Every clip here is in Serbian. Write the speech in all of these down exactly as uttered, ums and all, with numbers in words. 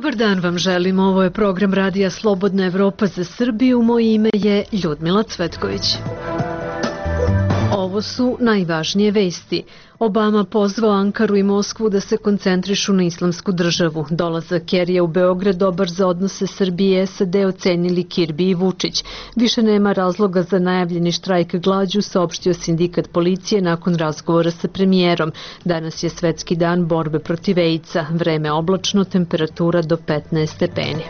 Dobar dan vam želim, ovo je program Radija Slobodna Evropa za Srbiju, moje ime je Ljudmila Cvetković. Ovo su najvažnije vesti. Obama pozvao Ankaru i Moskvu da se koncentrišu na islamsku državu. Dolazak Kerija u Beograd dobar za odnose Srbije i S A D ocenili Kirbi i Vučić. Više nema razloga za najavljeni štrajk glađu, saopštio sindikat policije nakon razgovora sa premijerom. Danas je svetski dan borbe protiv AIDS-a. Vreme oblačno, temperatura do petnaest stepeni.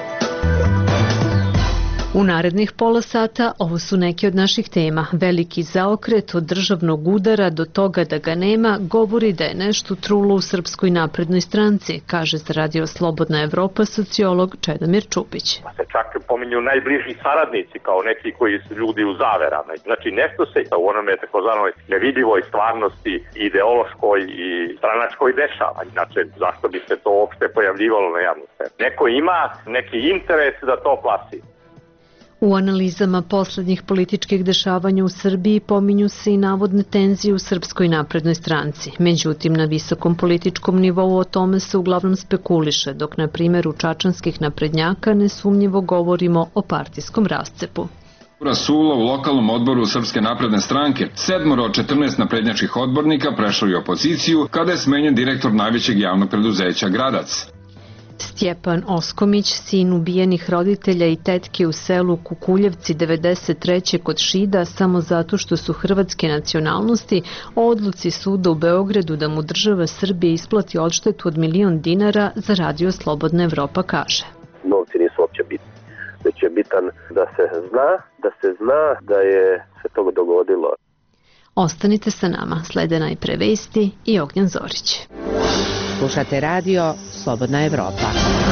U narednih pola sata ovo su neke od naših tema. Veliki zaokret od državnog udara do toga da ga nema govori da je nešto trulo u Srpskoj naprednoj stranci, kaže za Radio Slobodna Evropa sociolog Čedomir Čupić. Se čak pominju najbliži saradnici kao neki koji su ljudi u zaverama. Znači nešto se u onome takozvanoj nevidljivoj stvarnosti ideološkoj i stranačkoj dešava. Znači zašto bi se to uopšte pojavljivalo na javnu scenu? Neko ima neki interes da to plasi. U analizama poslednjih političkih dešavanja u Srbiji pominju se i navodne tenzije u Srpskoj naprednoj stranci. Međutim, na visokom političkom nivou o tome se uglavnom spekuliše, dok na primjer u čačanskih naprednjaka nesumnjivo govorimo o partijskom rascepu. Rasulo u lokalnom odboru Srpske napredne stranke, sedmoro od četrnaest naprednjačkih odbornika prešlo je opoziciju kada je smenjen direktor najvećeg javnog preduzeća Gradac. Stjepan Oskomić, sin ubijenih roditelja i tetke u selu Kukuljevci devedeset treće kod Šida samo zato što su hrvatske nacionalnosti, o odluci suda u Beogradu da mu država Srbije isplati odštetu od milion dinara za Radio Slobodna Evropa kaže. Novci nisu uopće bitni, već je bitan da se zna, da se zna da je se to dogodilo. Ostanite sa nama, slede najpre vesti i Ognjan Zorić. Slušate Radio Slobodna Evropa.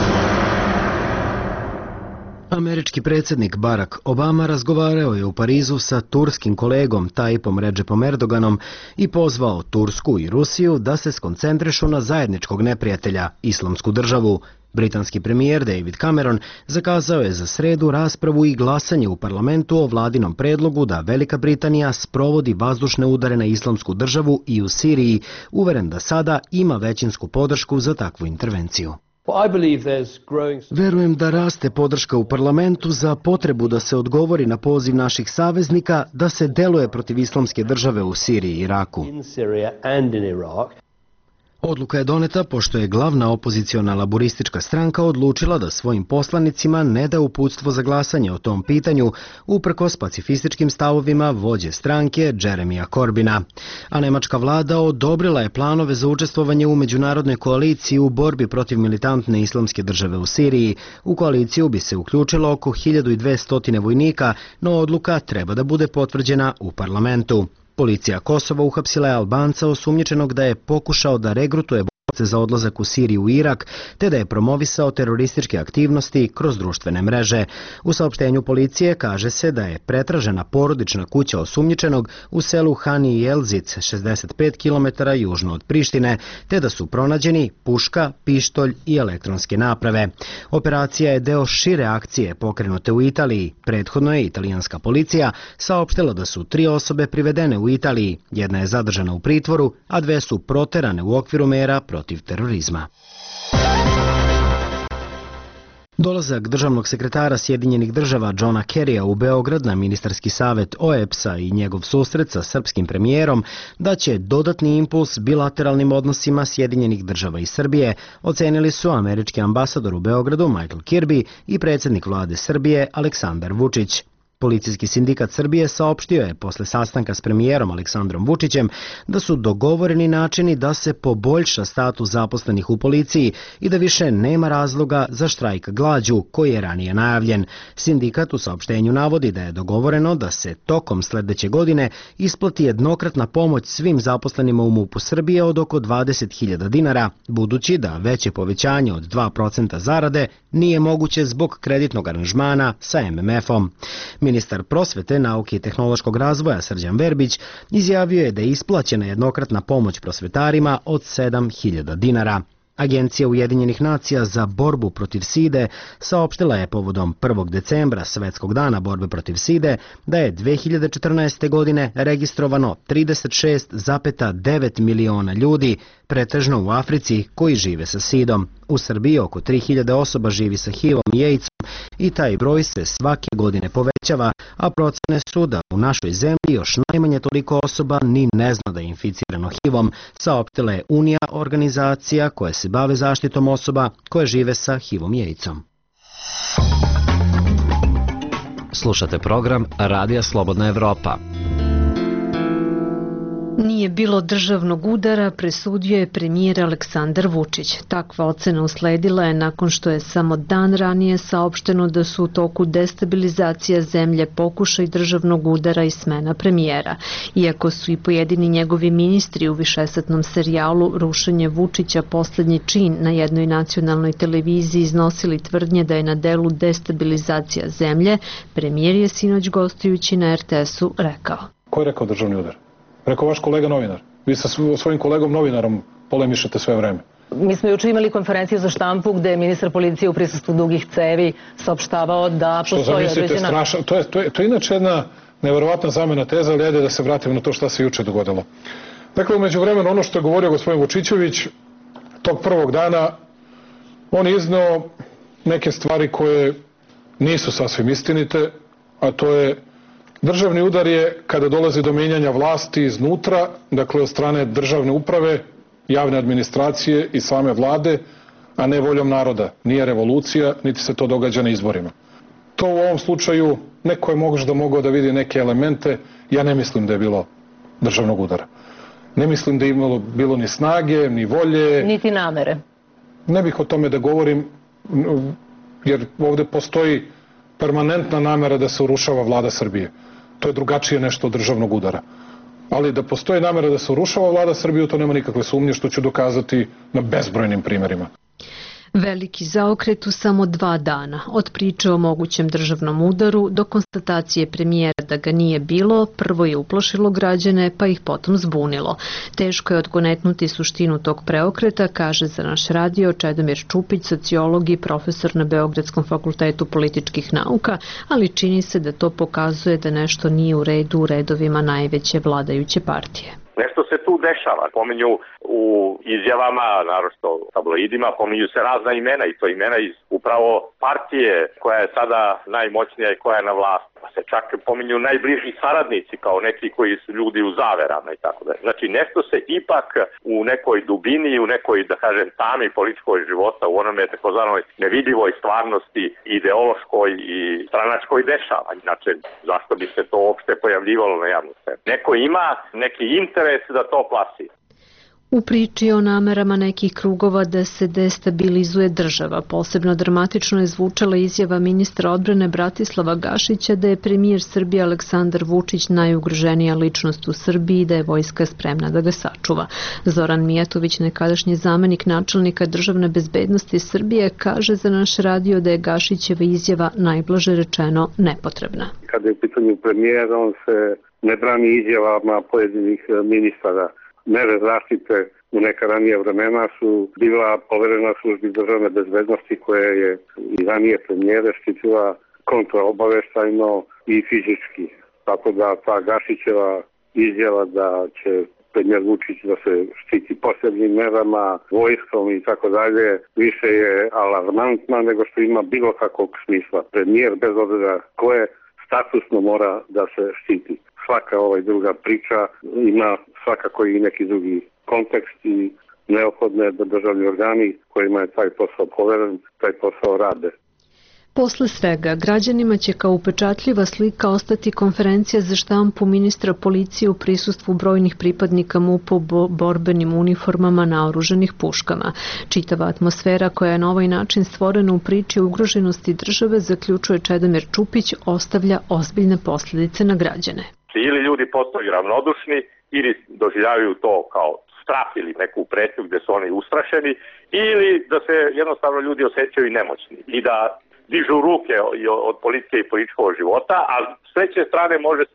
Američki predsjednik Barack Obama razgovarao je u Parizu sa turskim kolegom Tayyipom Redžepom Erdoganom i pozvao Tursku i Rusiju da se skoncentrišu na zajedničkog neprijatelja, Islamsku državu. Britanski premijer David Cameron zakazao je za sredu raspravu i glasanje u parlamentu o vladinom predlogu da Velika Britanija sprovodi vazdušne udare na Islamsku državu i u Siriji, uveren da sada ima većinsku podršku za takvu intervenciju. Verujem da raste podrška u parlamentu za potrebu da se odgovori na poziv naših saveznika da se deluje protiv Islamske države u Siriji i Iraku. Odluka je doneta pošto je glavna opoziciona laboristička stranka odlučila da svojim poslanicima ne da uputstvo za glasanje o tom pitanju uprkos pacifističkim stavovima vođe stranke Jeremija Corbina. A nemačka vlada odobrila je planove za učestvovanje u međunarodnoj koaliciji u borbi protiv militantne Islamske države u Siriji. U koaliciju bi se uključilo oko hiljadu dvesta vojnika, no odluka treba da bude potvrđena u parlamentu. Policija Kosova uhapsila je Albanca osumnjičenog da je pokušao da regrutuje borce za odlazak u Siriju i Irak, te da je promovisao terorističke aktivnosti kroz društvene mreže. U saopštenju policije kaže se da je pretražena porodična kuća osumnjičenog u selu Hani i Elzic, šezdeset pet kilometara južno od Prištine, te da su pronađeni puška, pištolj i elektronske naprave. Operacija je deo šire akcije pokrenute u Italiji. Prethodno je italijanska policija saopštila da su tri osobe privedene u Italiji. Jedna je zadržana u pritvoru, a dve su proterane u okviru mera protiv terorizma. Dolazak državnog sekretara Sjedinjenih država Johna Kerrya u Beograd na ministarski savet O E B S-a i njegov susret sa srpskim premijerom daće dodatni impuls bilateralnim odnosima Sjedinjenih država i Srbije, ocenili su američki ambasador u Beogradu Michael Kirby i predsjednik vlade Srbije Aleksandar Vučić. Policijski sindikat Srbije saopštio je posle sastanka s premijerom Aleksandrom Vučićem da su dogovoreni načini da se poboljša status zaposlenih u policiji i da više nema razloga za štrajk glađu koji je ranije najavljen. Sindikat u saopštenju navodi da je dogovoreno da se tokom sledeće godine isplati jednokratna pomoć svim zaposlenima u MUP-u Srbije od oko dvadeset hiljada dinara, budući da veće povećanje od dva procenta zarade nije moguće zbog kreditnog aranžmana sa M M F-om. Ministar prosvete, nauke i tehnološkog razvoja Srđan Verbić izjavio je da je isplaćena jednokratna pomoć prosvetarima od sedam hiljada dinara. Agencija Ujedinjenih nacija za borbu protiv side saopštila je povodom prvog decembra, Svetskog dana borbe protiv side, da je dve hiljade četrnaeste. godine registrovano trideset šest zarez devet miliona ljudi, pretežno u Africi, koji žive sa sidom. U Srbiji oko tri hiljade osoba živi sa H I V-om i AIDS-om i taj broj se svake godine povećava, a procene su da u našoj zemlji još najmanje toliko osoba ni ne zna da je inficirano H I V-om, saopštila je Unija organizacija koje se bave zaštitom osoba koje žive sa H I V-om i AIDS-om. Slušate program Radija Slobodna Evropa. Nije bilo državnog udara, presudio je premijer Aleksandar Vučić. Takva ocena usledila je nakon što je samo dan ranije saopšteno da su u toku destabilizacija zemlje, pokušaj državnog udara i smena premijera. Iako su i pojedini njegovi ministri u višesatnom serijalu Rušenje Vučića poslednji čin na jednoj nacionalnoj televiziji iznosili tvrdnje da je na delu destabilizacija zemlje, premijer je sinoć gostujući na R T S-u rekao. Ko je rekao državni udar? Rekao vaš kolega novinar. Vi sa svojim kolegom novinarom polemišete sve vreme. Mi smo juče imali konferenciju za štampu gde je ministar policije u prisustvu dugih cevi saopštavao da postoji određena... Strašno, to je, to, je, to je inače jedna neverovatna zamena teza, ali ajde da se vratimo na to šta se juče dogodilo. Dakle, umeđu vremenu, ono što je govorio gospodin Vučićević, tog prvog dana, on je izneo neke stvari koje nisu sasvim istinite, a to je državni udar je kada dolazi do menjanja vlasti iznutra, dakle od strane državne uprave, javne administracije i same vlade, a ne voljom naroda. Nije revolucija, niti se to događa na izborima. To u ovom slučaju neko je možda mogao da vidi neke elemente, ja ne mislim da je bilo državnog udara. Ne mislim da je imalo bilo ni snage, ni volje. Niti namere. Ne bih o tome da govorim, jer ovde postoji permanentna namera da se urušava vlada Srbije. To je drugačije nešto od državnog udara. Ali da postoji namera da se urušava vlada Srbije, to nema nikakve sumnje, što ću dokazati na bezbrojnim primjerima. Veliki zaokret u samo dva dana, od priče o mogućem državnom udaru do konstatacije premijera da ga nije bilo, prvo je uplašilo građane, pa ih potom zbunilo. Teško je odgonetnuti suštinu tog preokreta, kaže za naš radio Čedomir Čupić, sociolog i profesor na Beogradskom fakultetu političkih nauka, ali čini se da to pokazuje da nešto nije u redu u redovima najveće vladajuće partije. Nešto se tu dešava. Pominju u izjavama, naročito tabloidima, pominju se razna imena i to imena iz upravo partije koja je sada najmoćnija i koja je na vlasti. Pa se čak pominju najbliži saradnici kao neki koji su ljudi u zaverama i tako da. Znači nešto se ipak u nekoj dubini, u nekoj, da kažem, tami političkoj života, u onome takozvanoj nevidljivoj stvarnosti, ideološkoj i stranačkoj dešava. Inače, zašto bi se to uopšte pojavljivalo na javnu scenu? Neko ima neki interes da to plasira. U priči o namerama nekih krugova da se destabilizuje država, posebno dramatično je zvučala izjava ministra odbrane Bratislava Gašića da je premijer Srbije Aleksandar Vučić najugroženija ličnost u Srbiji i da je vojska spremna da ga sačuva. Zoran Mijatović, nekadašnji zamenik načelnika državne bezbednosti Srbije, kaže za naš radio da je Gašićeva izjava najblaže rečeno nepotrebna. Kada je u pitanju premijera, on se ne brani izjavama pojedinih ministara. Mere zaštite u neka ranije vremena su bila poverena službi državne bezbednosti koja je i ranije premijere štitila kontraobaveštajno i fizički. Tako da ta Gašićeva izjava da će premijer Vučić da se štiti posebnim merama, vojskom i tako dalje, više je alarmantna nego što ima bilo kakvog smisla. Premijer, bez obzira ko je, statusno mora da se štiti. Svaka ovaj druga priča ima svakako i neki drugi kontekst i neophodno je da državni organi kojima je taj posao poveren, taj posao rade. Posle svega, građanima će kao upečatljiva slika ostati konferencija za štampu ministra policije u prisustvu brojnih pripadnika M U P-a u borbenim uniformama naoruženih puškama. Čitava atmosfera koja je na ovaj način stvorena u priči o ugroženosti države, zaključuje Čedomir Čupić, ostavlja ozbiljne posljedice na građane. Ili ljudi postaju ravnodušni ili doživljavaju to kao strah ili neku pretnju gde su oni ustrašeni, ili da se jednostavno ljudi osjećaju nemoćni i da dižu ruke od politike i političkog života, a s treće strane može se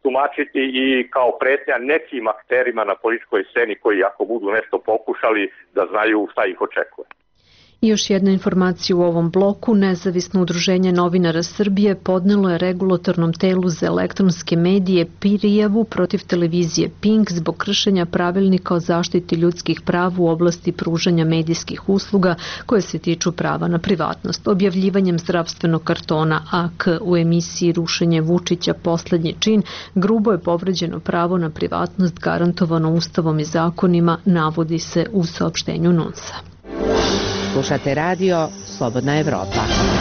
tumačiti i kao pretnja nekim akterima na političkoj sceni koji ako budu nešto pokušali da znaju šta ih očekuje. I još jedna informacija u ovom bloku. Nezavisno udruženje novinara Srbije podnelo je regulatornom telu za elektronske medije prijavu protiv televizije Pink zbog kršenja pravilnika o zaštiti ljudskih prava u oblasti pružanja medijskih usluga koje se tiču prava na privatnost. Objavljivanjem zdravstvenog kartona A K u emisiji Rušenje Vučića poslednji čin grubo je povređeno pravo na privatnost garantovano Ustavom i zakonima, navodi se u saopštenju N U N S-a. Slušate radio Slobodna Evropa.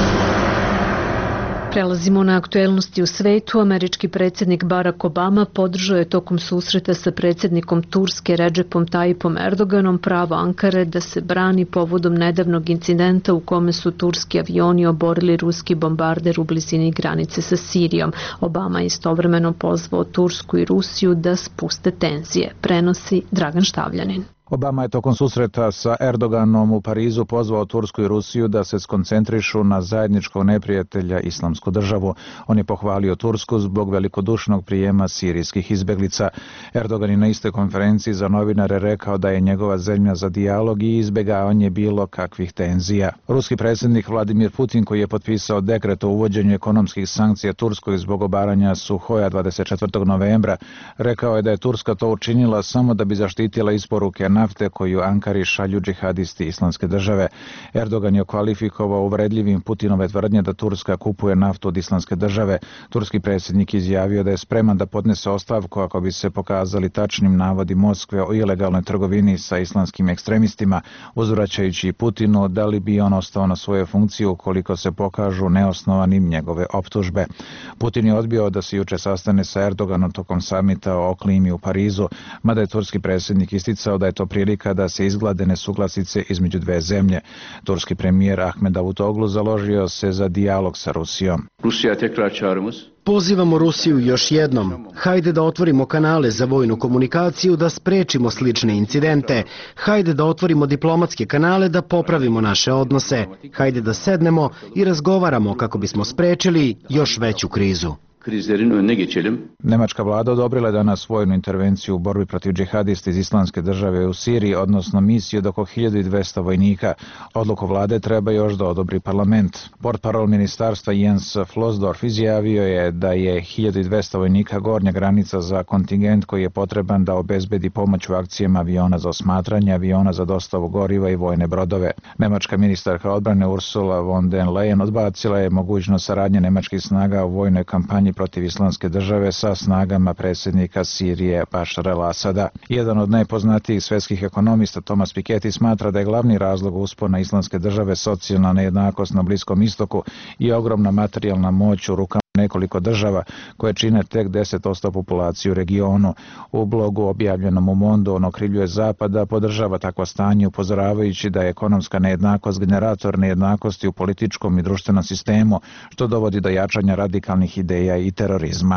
Prelazimo na aktuelnosti u svetu. Američki predsjednik Barack Obama podržao je tokom susreta sa predsjednikom Turske Recepom Tayyipom Erdoganom pravo Ankare da se brani povodom nedavnog incidenta u kome su turski avioni oborili ruski bombarder u blizini granice sa Sirijom. Obama je istovremeno pozvao Tursku i Rusiju da spuste tenzije. Prenosi Dragan Štavljanin. Obama je tokom susreta sa Erdoganom u Parizu pozvao Tursku i Rusiju da se skoncentrišu na zajedničkog neprijatelja Islamsku državu. On je pohvalio Tursku zbog velikodušnog prijema sirijskih izbeglica. Erdogan je na istoj konferenciji za novinare rekao da je njegova zemlja za dijalog i izbjegavanje bilo kakvih tenzija. Ruski predsjednik Vladimir Putin, koji je potpisao dekret o uvođenju ekonomskih sankcija Turskoj zbog obaranja Suhoja dvadeset četvrtog novembra, rekao je da je Turska to učinila samo da bi zaštitila isporuke nafte koju Ankari šalju džihadisti Islamske države. Erdogan je kvalifikovao uvredljivim Putinove tvrdnje da Turska kupuje naftu od Islamske države. Turski predsjednik izjavio da je spreman da podnese ostavku ako bi se pokazali tačnim navodi Moskve o ilegalnoj trgovini sa islamskim ekstremistima, uzvraćajući Putinu da li bi on ostao na svoje funkcije ukoliko se pokažu neosnovanim njegove optužbe. Putin je odbio da se juče sastane sa Erdoganom tokom samita o klimi u Parizu, mada je turski predsjednik isticao da je to prilika da se izglade nesuglasice između dve zemlje. Turski premijer Ahmed Davutoglu založio se za dijalog sa Rusijom. Rusija tekrar çağrımız. Pozivamo Rusiju još jednom. Hajde da otvorimo kanale za vojnu komunikaciju, da sprečimo slične incidente. Hajde da otvorimo diplomatske kanale, da popravimo naše odnose. Hajde da sednemo i razgovaramo kako bismo sprečili još veću krizu. Krizlerin önüne geçelim. Nemačka vlada odobrila je danas vojnu intervenciju u borbi protiv džihadista iz Islamske države u Siriji, odnosno misiju od oko hiljadu dvesta vojnika. Odluku vlade treba još da odobri parlament. Portparol ministarstva Jens Flosdorf izjavio je da je hiljadu dvesta vojnika gornja granica za kontingent koji je potreban da obezbedi pomoć u akcijama aviona za osmatranje, aviona za dostavu goriva i vojne brodove. Nemačka ministarka odbrane Ursula von der Leyen odbacila je mogućnost saradnje nemačkih snaga u vojnoj kampanji protiv Islamske države sa snagama predsjednika Sirije Bašara al-Asada. Jedan od najpoznatijih svetskih ekonomista Thomas Piketty smatra da je glavni razlog uspona Islamske države socijalna nejednakost na Bliskom istoku i ogromna materijalna moć u rukama nekoliko država koje čine tek deset posto populacije u regionu. U blogu objavljenom u Mondu on okrivljuje Zapada, podržava takvo stanje upozoravajući da je ekonomska nejednakost generator nejednakosti u političkom i društvenom sistemu, što dovodi do jačanja radikalnih ideja i terorizma.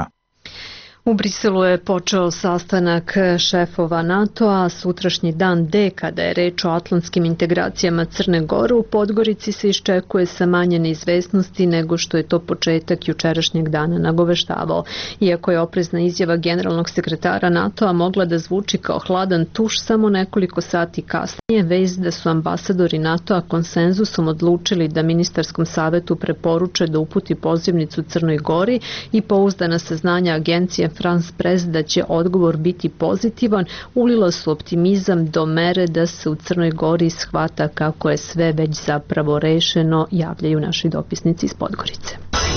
U Briselu je počeo sastanak šefova NATO-a, sutrašnji dan D, kada je reč o atlantskim integracijama Crne Gore. U Podgorici se iščekuje sa manje neizvesnosti nego što je to početak jučerašnjeg dana nagoveštavao. Iako je oprezna izjava generalnog sekretara NATO-a mogla da zvuči kao hladan tuš, samo nekoliko sati kasnije vest da su ambasadori NATO-a konsenzusom odlučili da ministarskom savetu preporuče da uputi pozivnicu Crnoj Gori i pouzdana saznanja agencije France Press da će odgovor biti pozitivan, ulila su optimizam do mere da se u Crnoj Gori shvata kako je sve već zapravo rešeno, javljaju naši dopisnici iz Podgorice.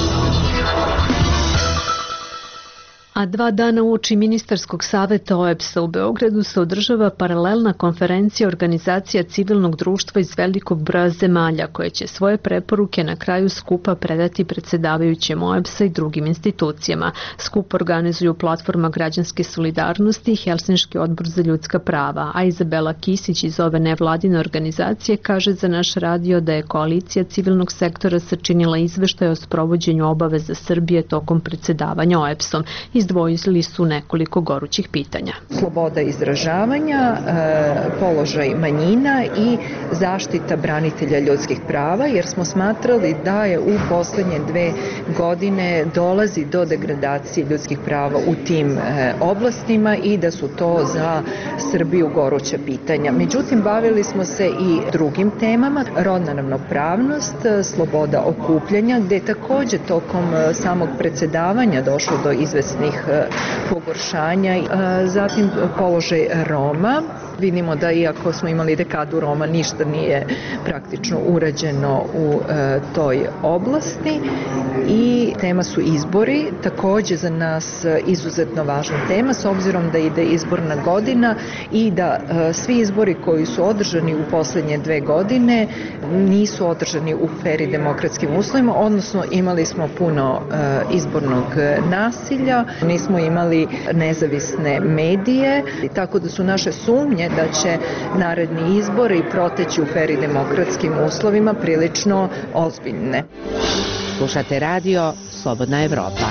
A dva dana uoči ministarskog saveta O E B S-a u Beogradu se održava paralelna konferencija organizacija civilnog društva iz velikog broja zemalja koje će svoje preporuke na kraju skupa predati predsjedavajućem O E B S-a i drugim institucijama. Skup organizuju Platforma građanske solidarnosti i Helsinški odbor za ljudska prava, a Izabela Kisić iz ove nevladine organizacije kaže za naš radio da je koalicija civilnog sektora sačinila izveštaj o sprovođenju obaveza Srbije tokom predsjedavanja O E B S-om. Iz izdvojili su nekoliko gorućih pitanja. Sloboda izražavanja, položaj manjina i zaštita branitelja ljudskih prava, jer smo smatrali da je u poslednje dve godine dolazi do degradacije ljudskih prava u tim oblastima i da su to za Srbiju goruća pitanja. Međutim, bavili smo se i drugim temama, rodna ravnopravnost, sloboda okupljanja, gde je takođe tokom samog predsedavanja došlo do izvesnih pogoršanja, zatim položaj Roma. Vidimo da iako smo imali dekadu Roma, ništa nije praktično urađeno u e, toj oblasti i tema su izbori, takođe za nas izuzetno važna tema s obzirom da ide izborna godina i da e, svi izbori koji su održani u poslednje dve godine nisu održani u fer i demokratskim uslovima, odnosno imali smo puno e, izbornog nasilja, nismo imali nezavisne medije, tako da su naše sumnje da će naredni izbori proteći u fer i demokratskim uslovima prilično ozbiljne. Slušate radio Slobodna Evropa.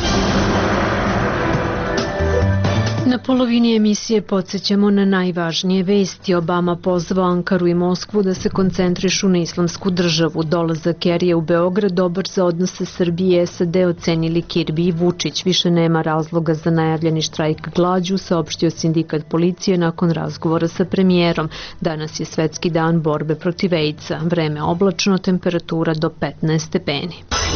Na polovini emisije podsjećamo na najvažnije vesti. Obama pozvao Ankaru i Moskvu da se koncentrišu na islamsku državu. Dolazak Kerija u Beograd dobar za odnose Srbije i S A D ocenili Kirbi i Vučić. Više nema razloga za najavljeni štrajk glađu, saopštio sindikat policije nakon razgovora sa premijerom. Danas je svetski dan borbe protiv AIDS-a. Vreme oblačno, temperatura do petnaest stepeni.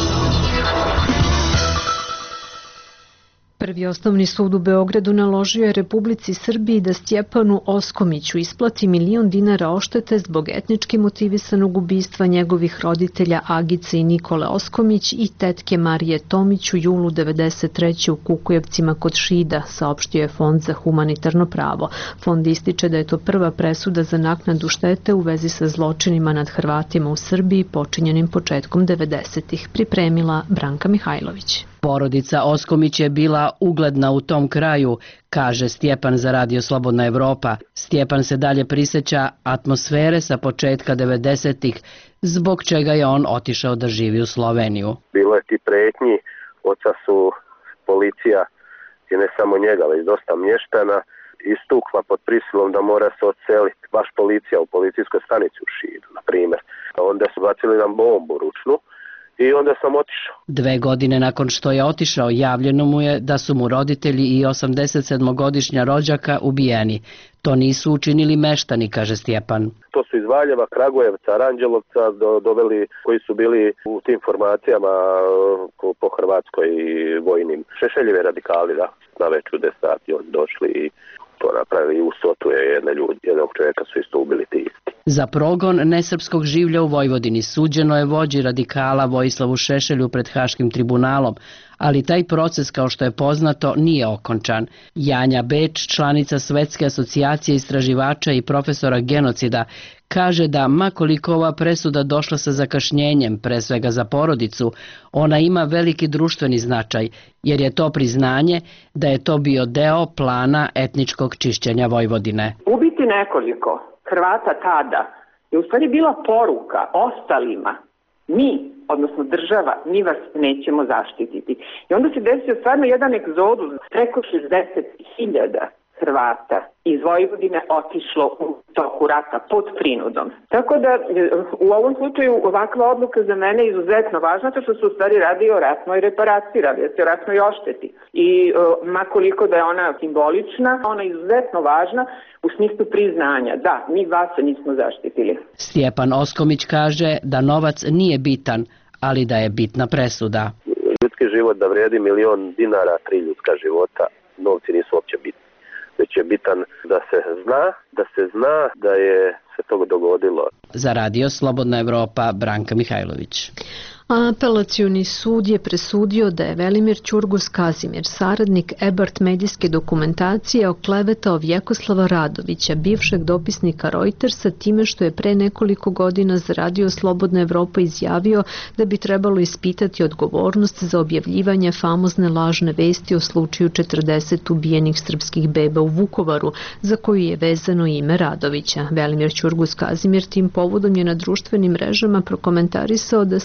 Prvi osnovni sud u Beogradu naložio je Republici Srbiji da Stjepanu Oskomiću isplati milion dinara oštete zbog etnički motivisanog ubistva njegovih roditelja Agice i Nikole Oskomić i tetke Marije Tomić u julu devedeset treće u Kukujevcima kod Šida, saopštio je Fond za humanitarno pravo. Fond ističe da je to prva presuda za naknadu štete u vezi sa zločinima nad Hrvatima u Srbiji počinjenim početkom devedesetih. Pripremila Branka Mihajlović. Porodica Oskomić je bila ugledna u tom kraju, kaže Stjepan za Radio Slobodna Evropa. Stjepan se dalje prisjeća atmosfere sa početka devedesetih, zbog čega je on otišao da živi u Sloveniju. Bilo je ti pretnji, oca su policija i ne samo njega, već dosta mještana istukla pod prisilom da mora se odseliti. Baš policija u policijskoj stanici u Šidu, na primjer. Onda su bacili nam bombu ručnu. I onda sam otišao. Dve godine nakon što je otišao, javljeno mu je da su mu roditelji i osamdesetsedmogodišnja rođaka ubijeni. To nisu učinili meštani, kaže Stjepan. To su iz Valjeva, Kragujevca, Aranđelovca do, doveli koji su bili u tim formacijama po, po Hrvatskoj i vojnim. Šešeljevi radikali, da, na već u deset sati oni došli i to napravili. U Sotu je jedne ljudi, jednog čovjeka su isto ubili ti isti. Za progon nesrpskog življa u Vojvodini suđeno je vođi radikala Vojislavu Šešelju pred Haškim tribunalom, ali taj proces, kao što je poznato, nije okončan. Janja Beč, članica Svetske asocijacije istraživača i profesora genocida, kaže da makoliko ova presuda došla sa zakašnjenjem, pre svega za porodicu, ona ima veliki društveni značaj, jer je to priznanje da je to bio deo plana etničkog čišćenja Vojvodine. Ubiti nekoliko Hrvata tada je u stvari bila poruka ostalima. Mi, odnosno država, mi vas nećemo zaštititi. I onda se desio stvarno jedan egzodus, preko šezdeset hiljada Hrvata iz Vojvodine otišlo u toku rata pod prinudom. Tako da u ovom slučaju ovakva odluka za mene je izuzetno važna, to što se u stvari radi o ratnoj reparaciji, radi se o ratnoj ošteti. I makoliko da je ona simbolična, ona je izuzetno važna u smislu priznanja. Da, mi vas nismo zaštitili. Stjepan Oskomić kaže da novac nije bitan, ali da je bitna presuda. Ljudski život da vredi milion dinara, tri ljudska života, novci nisu uopće bitni. Već je bitan da se zna, da se zna da je se to dogodilo. Za Radio Slobodna Evropa, Branka Mihajlović. Apelacioni sud je presudio da je Velimir Ćurgus Kazimir, saradnik Ebert medijske dokumentacije, oklevetao Vjekoslava Radovića, bivšeg dopisnika Reutersa, time što je pre nekoliko godina za Radio Slobodna Evropa izjavio da bi trebalo ispitati odgovornost za objavljivanje famozne lažne vesti o slučaju četrdeset ubijenih srpskih beba u Vukovaru, za koju je vezano ime Radovića. Velimir Ćurgus Kazimir tim povodom je na društvenim mrežama prokomentarisao da se rehabilitacija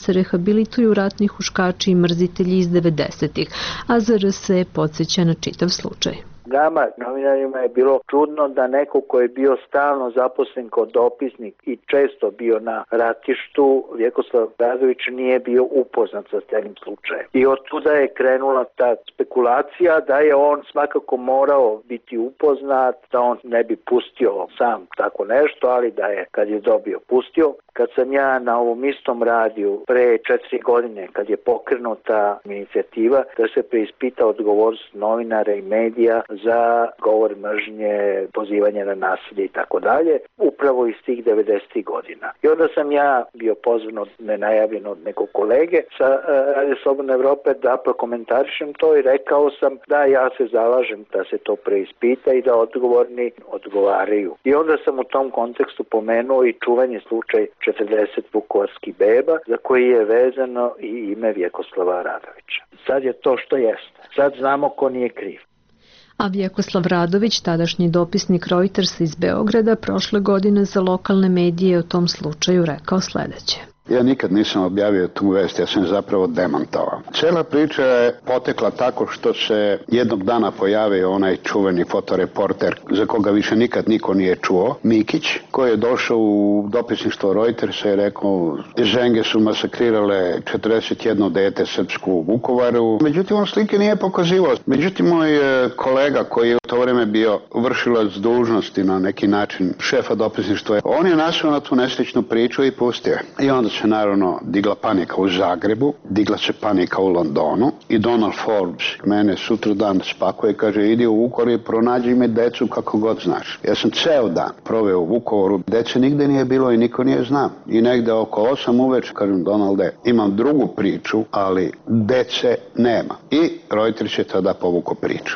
rehabilituju ratni huškači i mrzitelji iz devedesetih, a Z R S podsjeća na čitav slučaj. Nama, novinarima, je bilo čudno da neko ko je bio stalno zaposlen kao dopisnik i često bio na ratištu, Vjekoslav Radović nije bio upoznat sa celim slučajem. I od tuda je krenula ta spekulacija da je on svakako morao biti upoznat, da on ne bi pustio sam tako nešto, ali da je, kad je dobio, pustio. Kad sam ja na ovom istom radiju pre četiri godine, kad je pokrenuta inicijativa da se preispita odgovornost novinara i medija za govor mržnje, pozivanje na nasilje i tako dalje, upravo iz tih devedesetih godina. I onda sam ja bio pozvan od nenajavljeno od nekog kolege sa Radio Slobodne Evrope da prokomentarišem to i rekao sam da ja se zalažem da se to preispita i da odgovorni odgovaraju. I onda sam u tom kontekstu pomenuo i čuveni slučaj četrdeset vukovarskih beba za koji je vezano i ime Vjekoslava Radovića. Sad je to što jeste. Sad znamo ko nije kriv. A Vjekoslav Radović, tadašnji dopisnik Reutersa iz Beograda, prošle godine za lokalne medije o tom slučaju rekao sledeće. Ja nikad nisam objavio tu vest, ja sam zapravo demantovao. Cela priča je potekla tako što se jednog dana pojavio onaj čuveni fotoreporter za koga više nikad niko nije čuo, Mikić, koji je došao u dopisništvo Reutersa i rekao ženge su masakrirale četrdeset jedno dete srpsku u Vukovaru. Međutim, on slike nije pokazivao. Međutim, moj kolega koji je u to vreme bio vršilac dužnosti na neki način šefa dopisništva, on je našao na tu nesličnu priču i pustio. I onda se naravno digla panika u Zagrebu, digla se panika u Londonu i Donald Forbes mene sutra dan spakuje i kaže idi u Vukovar i pronađi me decu kako god znaš. Ja sam ceo dan proveo u Vukovaru, dece nigde nije bilo i niko nije znao. I negde oko osam uveče kažem Donalde, imam drugu priču, ali dece nema. I Reuters je tada povukao priču.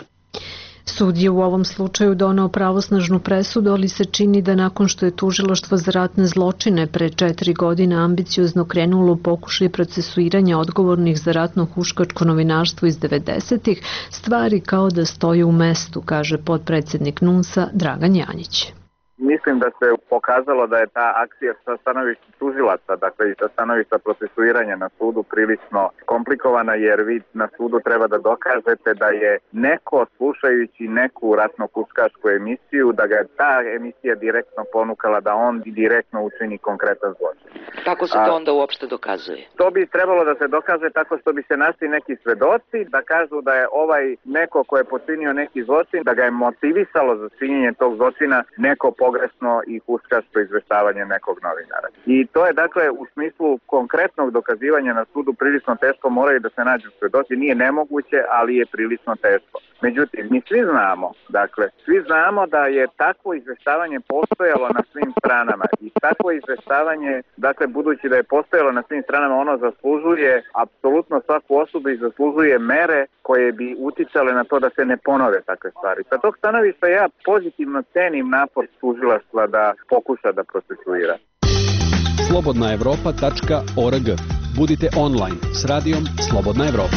Sud je u ovom slučaju donao pravosnažnu presudu, ali se čini da nakon što je tužilaštvo za ratne zločine pre četiri godine ambiciozno krenulo u pokušaj procesuiranja odgovornih za ratno huškačko novinarstvo iz devedesetih, stvari kao da stoje u mestu, kaže potpredsednik N U N S-a Dragan Janjić. Mislim da se pokazalo da je ta akcija sa stanovišta tužilaca, dakle i sa stanovišta procesuiranja na sudu prilično komplikovana, jer vi na sudu treba da dokažete da je neko slušajući neku ratno-huškačku emisiju, da ga je ta emisija direktno ponukala da on direktno učini konkretan zločin. Kako se to onda uopšte dokazuje? To bi trebalo da se dokaže tako što bi se našli neki svedoci, da kažu da je ovaj neko ko je počinio neki zločin, da ga je motivisalo za činjenje tog zločina neko pogrešno i huškačko izveštavanje nekog novinara. I to je dakle u smislu konkretnog dokazivanja na sudu prilično teško, moraju da se nađu svedoci, nije nemoguće, ali je prilično teško. Međutim, mi svi znamo, dakle, svi znamo da je takvo izveštavanje postojalo na svim stranama i takvo izveštavanje, dakle, budući da je postojalo na svim stranama, ono zaslužuje apsolutno svaku osobu i zaslužuje mere koje bi uticale na to da se ne ponove takve stvari. Sa tog stanovišta ja pozitivno cenim napor tužilaštva da pokuša da procesuira. slobodna evropa tačka org. Budite online s radijom Slobodna Evropa.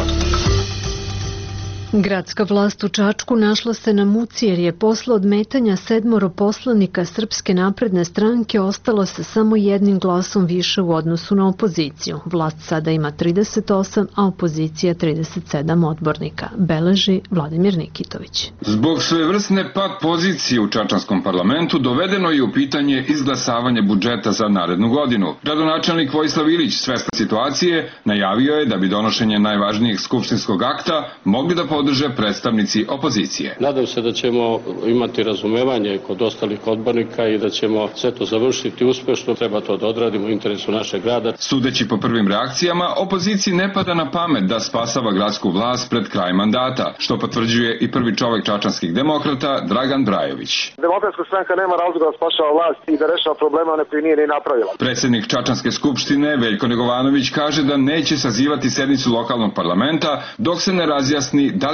Gradska vlast u Čačku našla se na muci jer je posle odmetanja sedmoro poslanika Srpske napredne stranke ostalo se samo jednim glasom više u odnosu na opoziciju. Vlast sada ima trideset osam, a opozicija trideset sedam odbornika, beleži Vladimir Nikitović. Zbog svojevrsne pad pozicije u čačanskom parlamentu dovedeno je u pitanje izglasavanje budžeta za narednu godinu. Gradonačelnik Vojislav Ilić, svestan situacije, najavio je da bi donošenje najvažnijeg skupštinskog akta mogli da podrže predstavnici opozicije. Nadam se da ćemo imati razumevanje kod ostalih odbornika i da ćemo sve to završiti uspešno. Treba to da odradimo u interesu našeg grada. Sudeći po prvim reakcijama, opoziciji ne pada na pamet da spasava gradsku vlast pred kraj mandata, što potvrđuje i prvi čovek čačanskih demokrata Dragan Brajović. Demokratska stranka nema razloga da spašava vlast i da rešava problema one koje nije ni napravila. Predsednik Čačanske skupštine Veljko Negovanović kaže da neće sazivati sednicu lokalnog parlamenta dok se ne razjasni da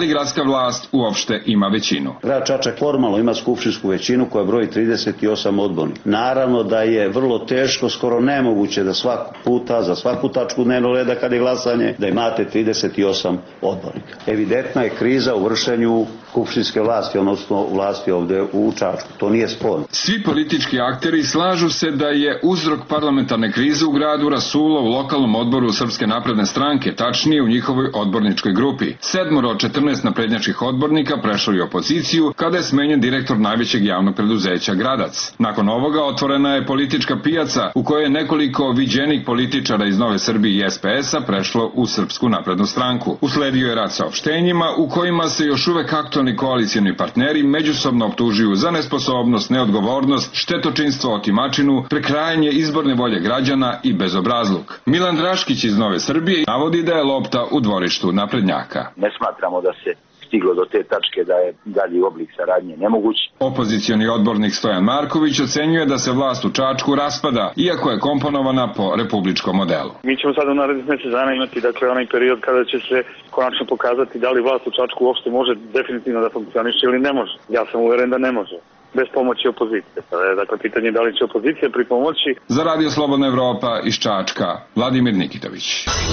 li gradska vlast uopšte ima većinu. Grad Čačak formalno ima skupštinsku većinu koja broji trideset osam odbornika. Naravno da je vrlo teško, skoro nemoguće da svakog puta, za svaku tačku dnevnog reda kad je glasanje, da imate trideset osam odbornika. Evidentna je kriza u vršenju skupštinske vlasti, odnosno vlasti ovde u Čačku. To nije sporno. Svi politički akteri slažu se da je uzrok parlamentarne krize u gradu rasulo u lokalnom odboru Srpske napredne stranke, tačnije u njihovoj odborničkoj grupi. Sedmoro od četrnaest naprednjačkih odbornika prešlo je opoziciju kada je smenjen direktor najvećeg javnog preduzeća Gradac. Nakon ovoga otvorena je politička pijaca u kojoj je nekoliko viđenih političara iz Nove Srbije i S P S-a prešlo u Srpsku naprednu stranku. Usledio je rad saopštenjima u kojima se još uvek aktualni koalicioni partneri međusobno optužuju za nesposobnost, neodgovornost, štetočinstvo, otimačinu, prekrajanje izborne volje građana i bezobrazluk. Milan Draškić iz Nove Srbije navodi da je lopta u dvorištu naprednjaka. Ne smatramo da se stiglo do te tačke da je dalji oblik saradnje nemoguć. Opozicioni odbornik Stojan Marković ocenjuje da se vlast u Čačku raspada, iako je komponovana po republičkom modelu. Mi ćemo sada u narednih mjesec dana imati dakle onaj period kada će se konačno pokazati da li vlast u Čačku uopšte može definitivno da funkcioniše ili ne može. Ja sam uveren da ne može. Bez pomoći opozicije. Dakle, pitanje je da li će opozicija pri pomoći. Za Radio Slobodna Evropa iz Čačka, Vladimir Nikitović.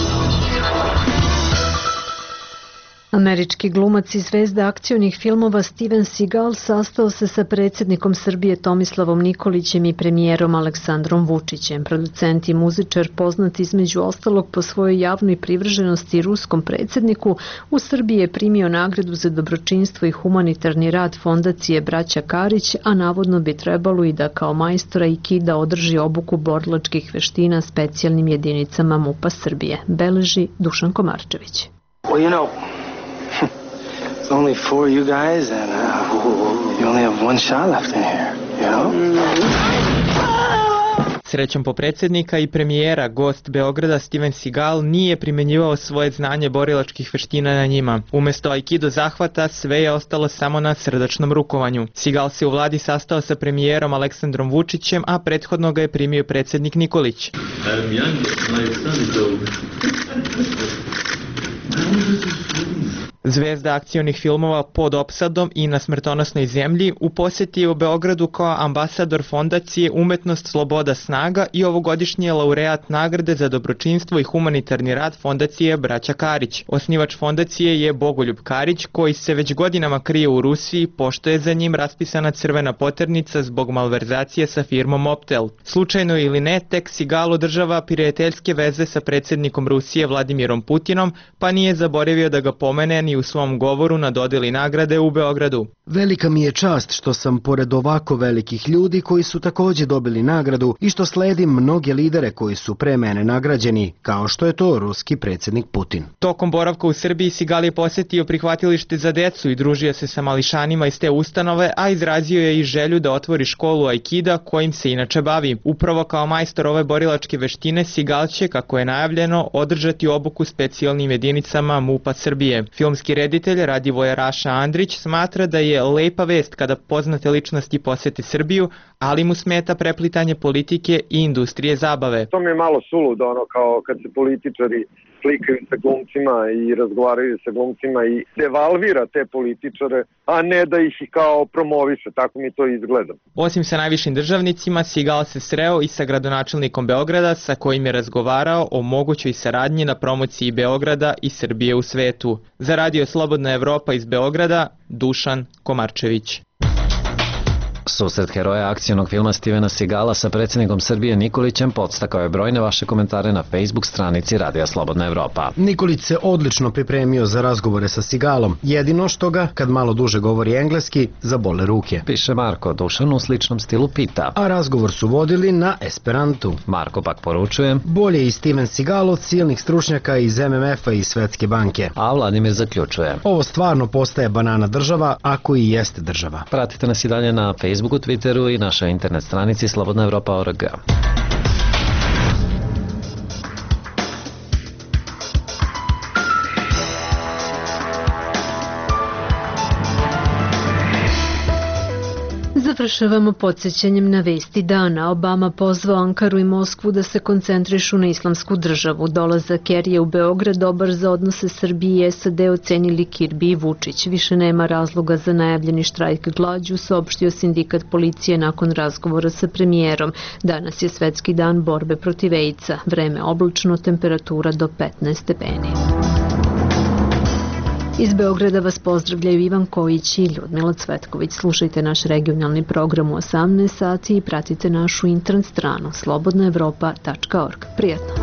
Američki glumac i zvezda akcionih filmova Steven Seagal sastao se sa predsjednikom Srbije Tomislavom Nikolićem i premijerom Aleksandrom Vučićem. Producent i muzičar, poznat između ostalog po svojoj javnoj privrženosti ruskom predsjedniku, u Srbiji je primio nagradu za dobročinstvo i humanitarni rad fondacije Braća Karić, a navodno bi trebalo i da kao majstora aikida održi obuku borilačkih veština specijalnim jedinicama MUP-a Srbije, beleži Dušan Komarčević. Well, you know, it's only four you guys, and uh, you only have one shot left in here, you know? Srećom po predsjednika i premijera, gost Beograda Steven Seagal nije primenjivao svoje znanje borilačkih veština na njima. Umesto aikido zahvata, sve je ostalo samo na srdačnom rukovanju. Seagal se u vladi sastao sa premijerom Aleksandrom Vučićem, a prethodno ga je primio predsjednik Nikolić. I'm young, my son is old. Zvezda akcionih filmova Pod opsadom i Na smrtonosnoj zemlji u posjeti je u Beogradu kao ambasador fondacije Umetnost, sloboda, snaga i ovogodišnji laureat nagrade za dobročinstvo i humanitarni rad fondacije Braća Karić. Osnivač fondacije je Bogoljub Karić, koji se već godinama krije u Rusiji, pošto je za njim raspisana crvena poternica zbog malverzacije sa firmom Optel. Slučajno ili ne, tek Seagal održava prijateljske veze sa predsjednikom Rusije Vladimirom Putinom, pa nije zaboravio da ga pomene ni u svom govoru na dodjeli nagrade u Beogradu. Velika mi je čast što sam pored ovako velikih ljudi koji su također dobili nagradu i što sledim mnoge lidere koji su pre mene nagrađeni, kao što je to ruski predsjednik Putin. Tokom boravka u Srbiji Seagal je posjetio prihvatilište za decu i družio se sa mališanima iz te ustanove, a izrazio je i želju da otvori školu aikida kojim se inače bavi. Upravo kao majstor ove borilačke veštine Seagal će, kako je najavljeno, održati obuku specijalnim jedinicama MUP-a Srbije. Filmski reditelj Radivoje Raša Andrić smatra da je lepa vest kada poznate ličnosti posete Srbiju, ali mu smeta preplitanje politike i industrije zabave. To mi je malo suludo, ono kao kad se političari slikaju sa glumcima i razgovaraju sa glumcima i devalvira te političare, a ne da ih kao promoviše, tako mi to izgleda. Osim sa najvišim državnicima, Seagal se sreo i sa gradonačelnikom Beograda, sa kojim je razgovarao o mogućoj saradnji na promociji Beograda i Srbije u svetu. Za Radio Slobodna Evropa iz Beograda, Dušan Komarčević. Susret heroja akcionog filma Stevena Seagala sa predsjednikom Srbije Nikolićem podstakao je brojne vaše komentare na Facebook stranici Radija Slobodna Evropa. Nikolić se odlično pripremio za razgovore sa Seagalom, jedino što ga, kad malo duže govori engleski, zabole ruke. Piše Marko, Dušan u sličnom stilu pita. A razgovor su vodili na Esperantu. Marko pak poručuje. Bolje i Steven Seagal od silnih stručnjaka iz M M F-a i Svetske banke. A Vladimir zaključuje. Ovo stvarno postaje banana država, ako i jeste država. Pratite nas i dalje na Facebooku, Facebooku, Twitteru i našoj internet stranici slobodna evropa tačka org. Za Završavamo podsjećanjem na vesti dana. Obama pozvao Ankaru i Moskvu da se koncentrišu na islamsku državu. Dolazak Kerija u Beograd dobar za odnose Srbije i S A D ocenili Kirbi i Vučić. Više nema razloga za najavljeni štrajk glađu, saopštio sindikat policije nakon razgovora sa premijerom. Danas je svetski dan borbe protiv AIDS-a. Vreme oblačno, temperatura do petnaest stepeni. Iz Beograda vas pozdravljaju Ivan Kojić i Ljudmila Cvetković. Slušajte naš regionalni program u osamnaest sati i pratite našu internet stranu slobodna evropa tačka org. Prijatno!